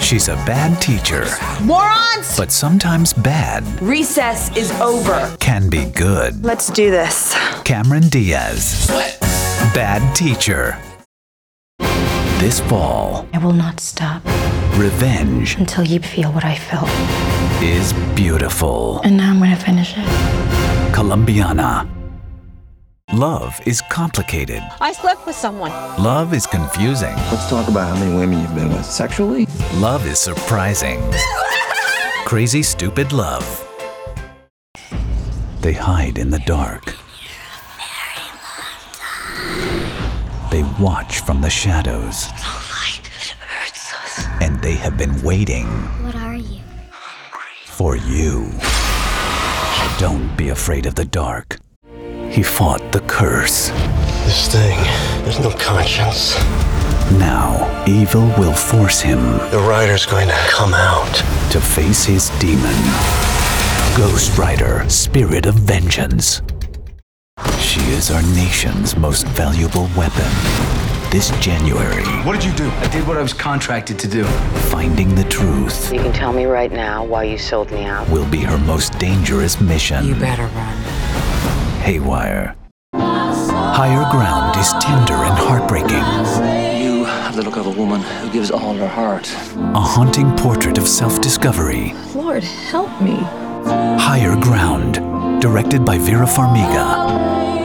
She's a bad teacher, Morons! but sometimes bad Recess is over. can be good. Let's do this. Cameron Diaz, Bad Teacher. This fall, I will not stop revenge until you feel what I felt. is beautiful. And now I'm gonna finish it. Colombiana. Love is complicated. I slept with someone. Love is confusing. Let's talk about how many women you've been with. Sexually? Love is surprising. Crazy, stupid love. They hide in the dark. They watch from the shadows. And they have been waiting. What are you? For you. Don't be afraid of the dark. He fought the curse. This thing, there's no conscience. Now, evil will force him The rider's going to come out. to face his demon. Ghost Rider, Spirit of Vengeance. She is our nation's most valuable weapon. This January, What did you do? I did what I was contracted to do. finding the truth You can tell me right now why you sold me out. will be her most dangerous mission. You better run. Haywire. Higher Ground is tender and heartbreaking. You have the look of a woman who gives all her heart. A haunting portrait of self-discovery. Lord, help me. Higher Ground, directed by Vera Farmiga.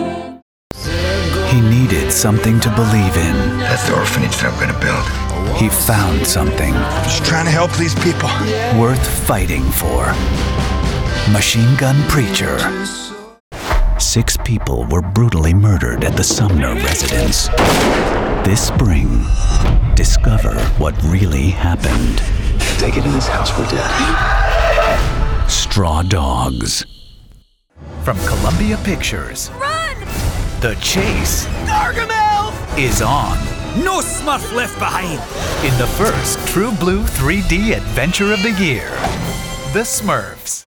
He needed something to believe in. That's the orphanage that I'm gonna build. He found something I'm just trying to help these people. worth fighting for. Machine Gun Preacher. 6 people were brutally murdered at the Sumner residence. This spring, discover what really happened. If they get in this house, we're dead. Straw Dogs. From Columbia Pictures. Run! The chase Gargamel! is on. No Smurf left behind. In the first True Blue 3D adventure of the year, The Smurfs.